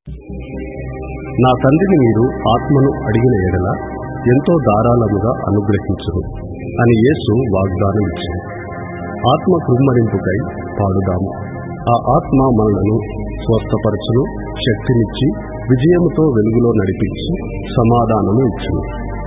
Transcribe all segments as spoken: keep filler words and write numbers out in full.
నా తండ్రిని మీరు ఆత్మను అడిగిన ఎడల ఎంతో ధారాళముగా అనుగ్రహించును అని యేసు వాగ్దానం ఇచ్చింది. ఆత్మ కృమ్మరింపుకై పాడుదాము. ఆ ఆత్మ మనలను స్వస్థపరచును, శక్తినిచ్చి విజయముతో వెలుగులో నడిపించి సమాధానము ఇచ్చును.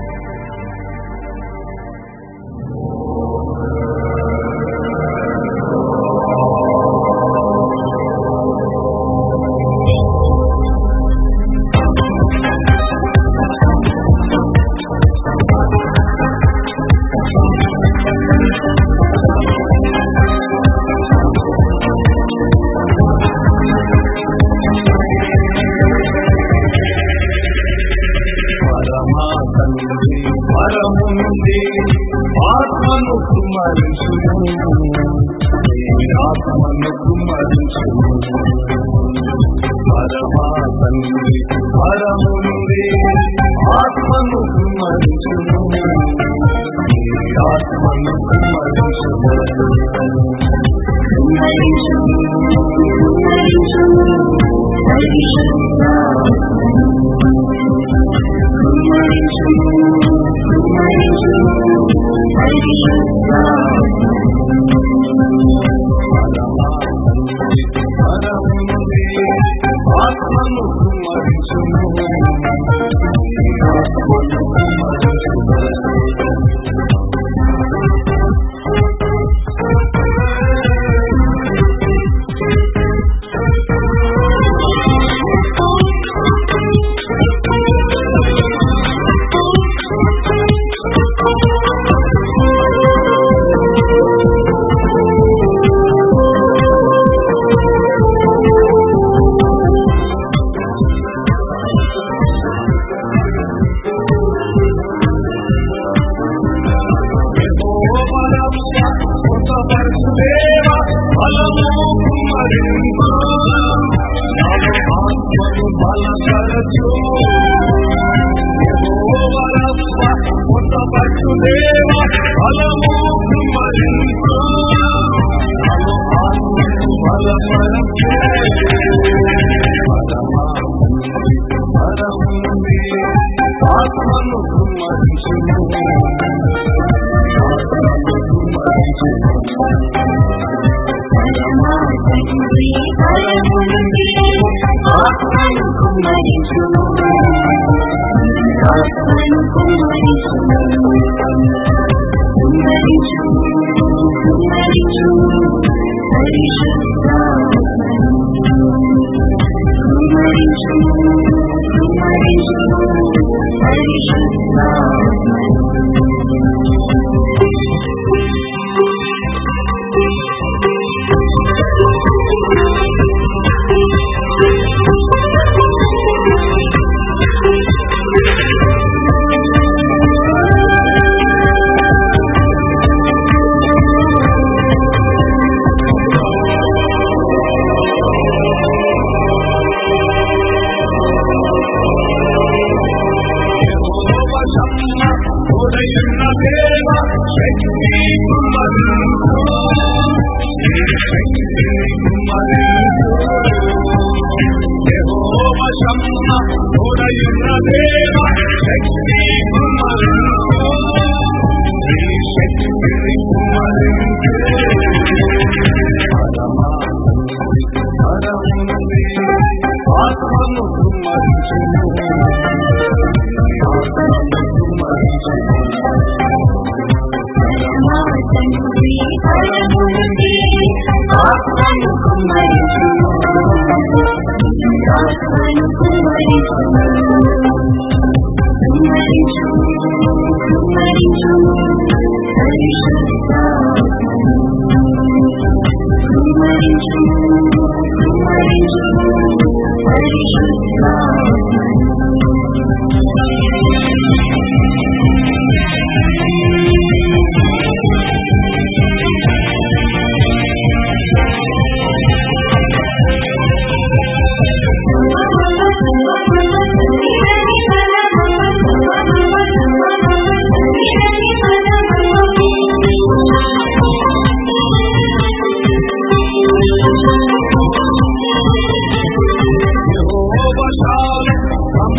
ఆత్మను కుమ్మరించును, ఆత్మను కుమ్మరించును. పరమా తండ్రి పరము నుండి ఆత్మను కుమ్మరించును, ఆత్మను కుమ్మరించును. ఆత్మను కుమ్మరించును, ఆత్మను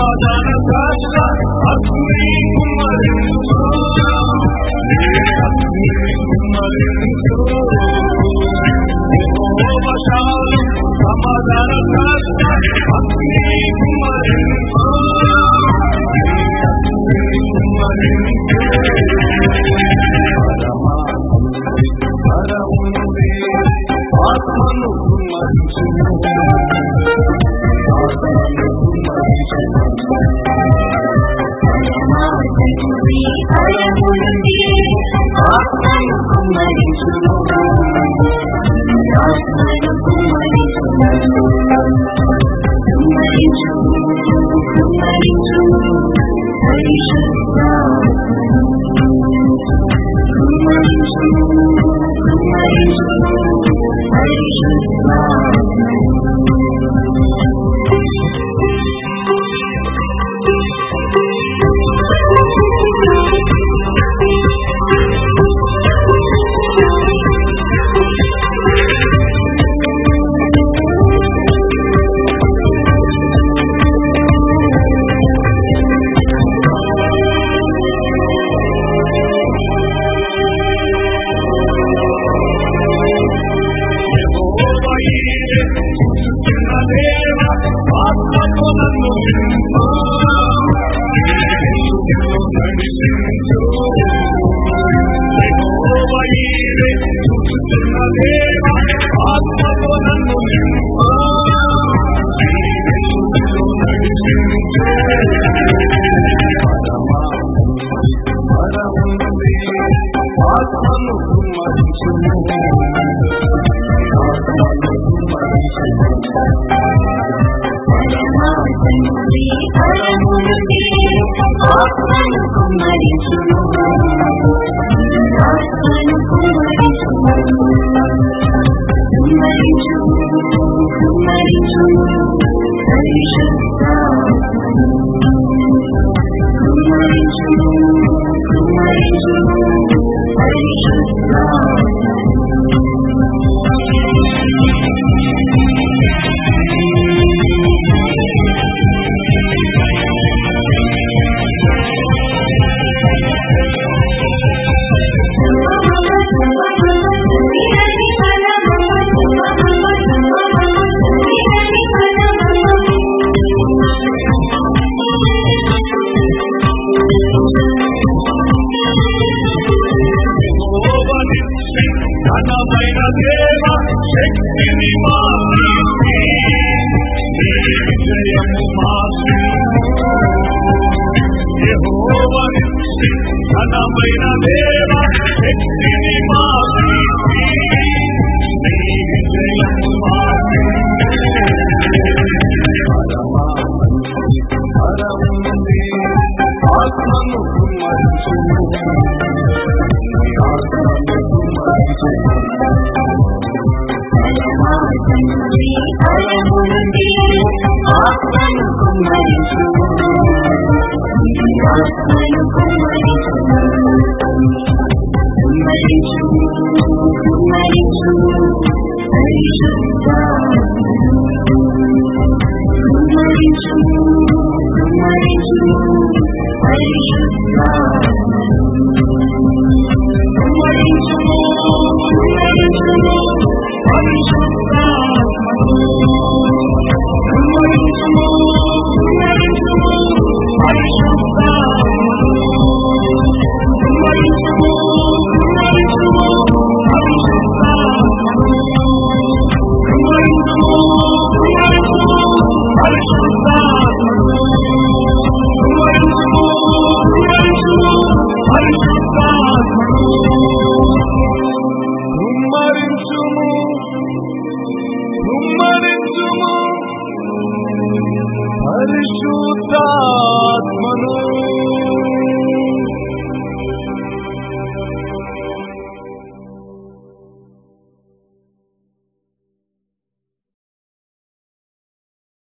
సమాధాన కాష్ట అగ్ని కుమ్మరించు అగ్ని కుమ్మరించు యెహోవాశాలం సమాధాన కాష్ట అగ్ని కుమ్మరించు అగ్ని కుమ్మరించు పరముంది ఆత్మను కుమ్మరించును ఆత్మను కుమ్మరించును ఆత్మను కుమ్మరించును కుమ్మరించు కుమ్మరించు పరిశుద్ధ కుమ్మరించు కుమ్మరించు పరిశుద్ధ ఆత్మను కుమ్మరించును ఆత్మను కుమ్మరించును ఆత్మను కుమ్మరించును కుమ్మరించు కుమ్మరించు పరిశుద్ధ కుమ్మరించు కుమ్మరించు పరిశుద్ధ ఘనమైన దేవ శక్తిని మాసి విజయము మాసి యెహోవానిచ్చి ఘనమైన దేవ శక్తిని మాసి విజయము మాసి పరముంది ఆత్మను కుమ్మరించును ఆత్మను కుమ్మరించును ఆత్మను కుమ్మరించును